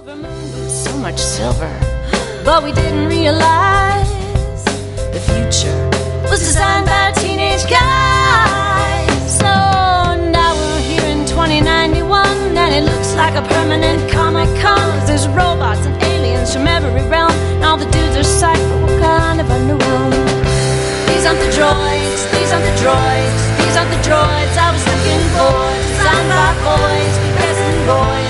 So much silver, but we didn't realize the future was designed by a teenage guy. So now we're here in 2091, and it looks like a permanent Comic-Con. There's robots and aliens from every realm, and all the dudes are psyched, but we're kind of underwhelmed. These aren't the droids, these aren't the droids, these aren't the droids I was looking for. Designed by boys, guessing boys.